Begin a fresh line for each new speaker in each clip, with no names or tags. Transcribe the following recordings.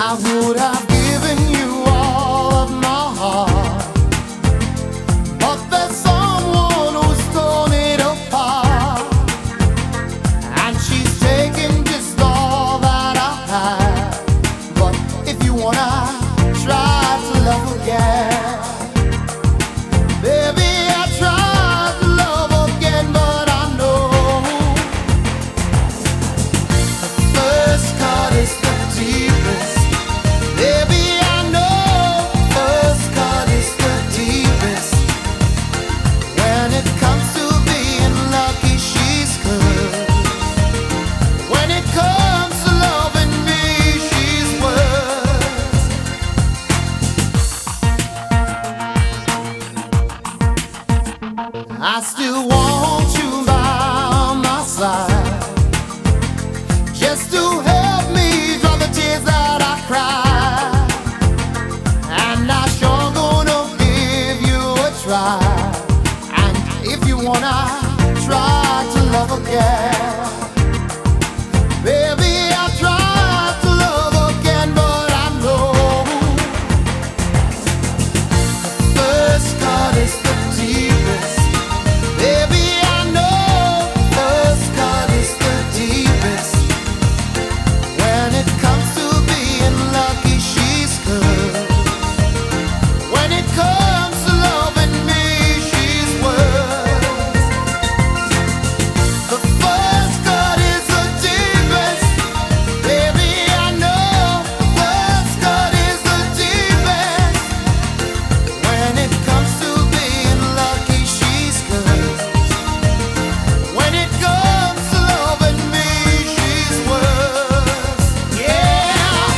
I would have given you all of my heart, but there's someone who's torn it apart, and she's taking just all that I have. But if you wanna try to love again, baby, I tried to love again, but I know the first cut is the deepest. Baby, I know first cut is the deepest. When it comes to being lucky, she's good. When it comes to loving me, she's worse. I still want you by my side, just to help me dry the tears that I cry. And I sure gonna give you a try. And if you wanna try to love again, baby, I tried to love again, but I know the first cut is the deepest. Baby, I know first cut is the deepest. When it comes to being lucky, she's good. When it comes to loving me, she's worse. The first cut is the deepest. Baby, I know the first cut is the deepest. When it comes to being lucky, she's good. When it comes to loving me, she's worse. Yeah.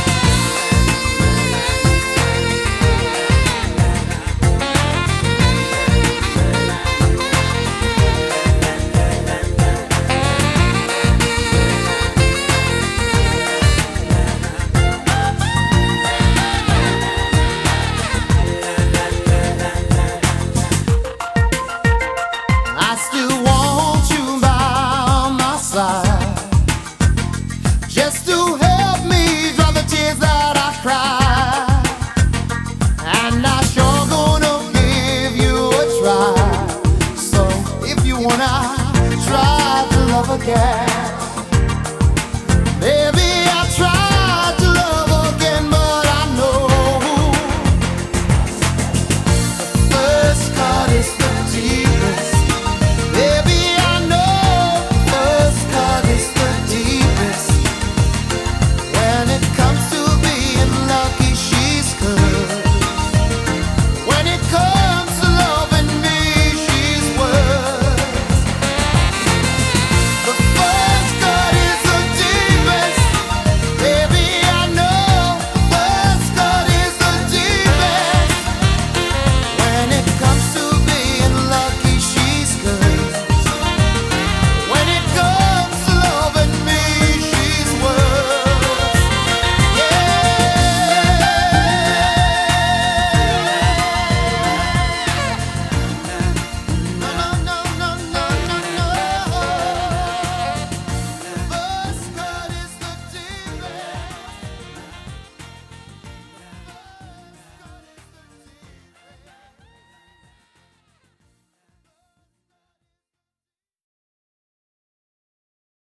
I still want you by my side, just to help me dry the tears that I cry. And I sure gonna give you a try. So if you wanna try to love again,